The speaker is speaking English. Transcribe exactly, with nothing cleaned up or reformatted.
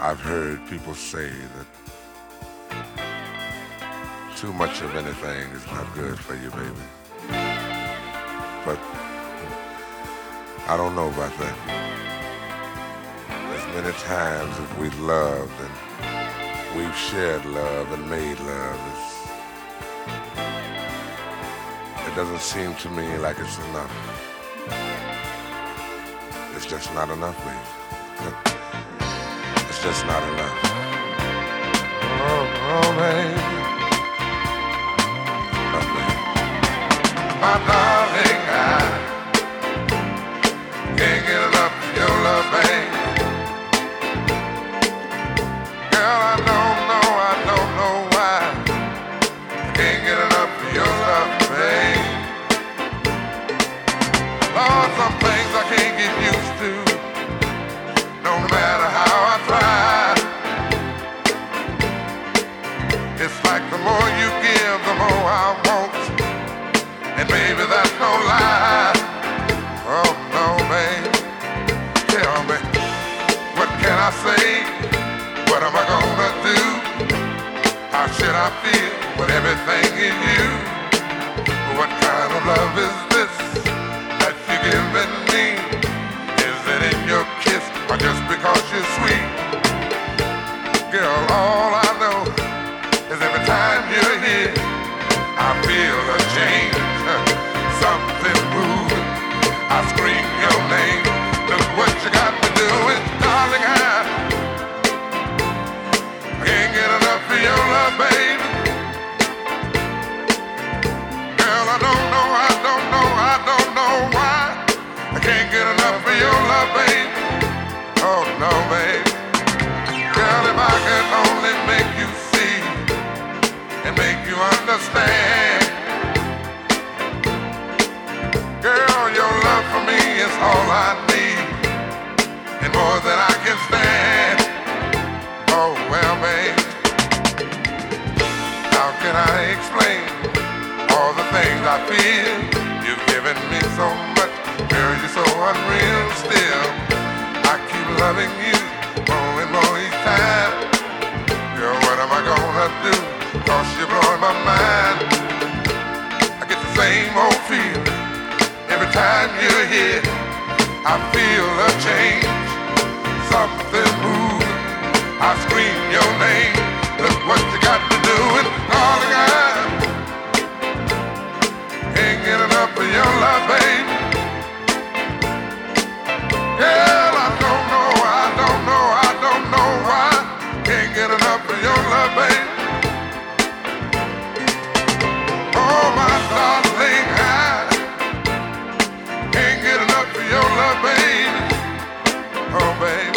I've heard people say that too much of anything is not good for you, baby. But I don't know about that. As many times as we've loved and we've shared love and made love, it's, it doesn't seem to me like it's enough. It's just not enough, baby. It's just not enough. Oh, oh, baby. Oh, baby. My darling, I can't get enough of your love, baby. Girl, I don't know, I don't know why I can't get enough of your love, baby. Lord, some things I can't get used to, no matter how I try. It's like the more you give, the more I want, and baby, that's no lie. Oh no, baby, tell me, what can I say? What am I gonna do? How should I feel with everything in you? What kind of love is this that you're giving me? Is it in your kiss or just because you're sweet? Girl, all I know is every time you're here, I feel a change, something moving. I scream your name. Look what you got me doing, darling. I can't get enough of your love, baby. Girl, I don't know, I don't know, I don't know why I can't get enough of your love, baby. Oh no, baby. Girl, if I could only make you see and make you understand. Girl, your love for me is all I need, and more than I can stand. Oh well, babe, how can I explain all the things I feel? You've given me so much, girl, you're so unreal still. I keep loving you more and more each time. Girl, what am I gonna do? Cause you're blowing my mind. I get the same old feeling every time you're here. I feel a change, something moving. I scream your name. Look what you got me doing, darling. I can't get enough of your love, baby. Girl, I don't know, I don't know, I don't know why can't get enough of your love, baby. Oh, my darling, I can't get enough of your love, baby. Oh, baby.